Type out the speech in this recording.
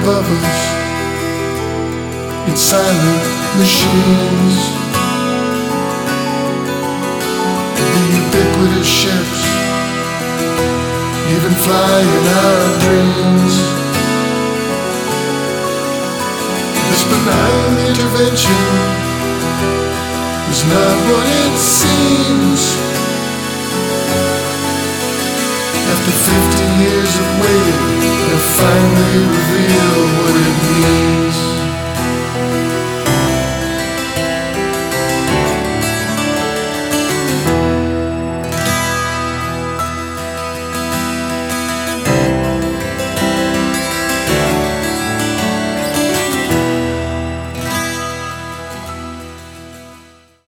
above us in silent machines. The ubiquitous ships even fly in our dreams. This benign intervention is not what it seems. After 50 years of waiting, they'll finally reveal what it